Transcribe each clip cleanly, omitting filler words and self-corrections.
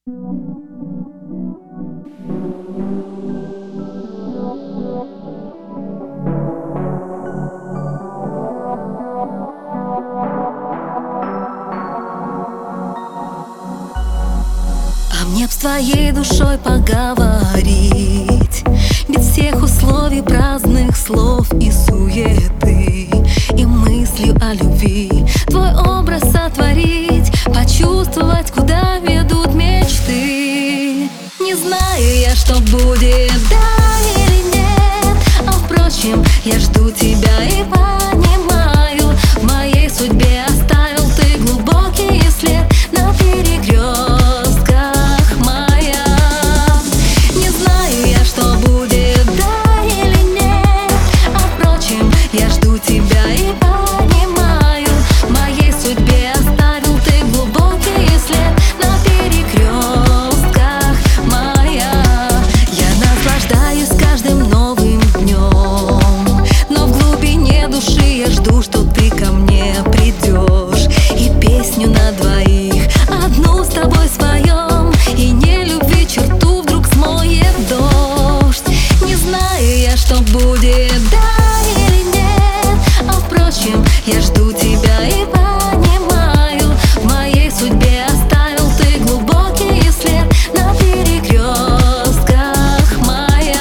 А мне б с твоей душой поговорить, без всех условий, праздных слов и суеты, и мыслью о любви твой образ сотворить, почувствовать, куда ведут мечты. Не знаю я, что будет, да или нет, а впрочем, я жду тебя и понимаю, в моей судьбе оставил ты глубокий след на перекрестках моя. Не знаю я, что будет, да или нет, а впрочем, я жду тебя и понимаю, в моей судьбе оставил ты глубокий след на перекрестках моя. Я наслаждаюсь каждым новым днем, но в глубине души я жду, что ты ко мне придешь, и песню на двоих одну с тобой споем, и не любви черту вдруг смоет дождь. Не знаю я, что будет, да или нет, а впрочем, я жду тебя и понимаю, в моей судьбе оставил ты глубокий след на перекрестках моя.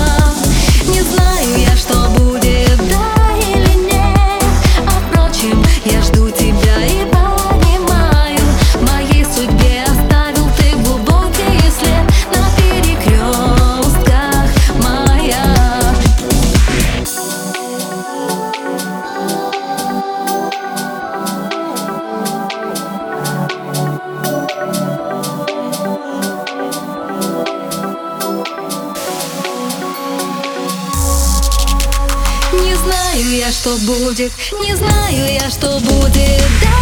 Не знаю я, что будет, да или нет, а впрочем, я жду тебя и понимаю, в моей судьбе оставил ты глубокий след на перекрестках моя. Не знаю я, что будет, не знаю я, что будет, да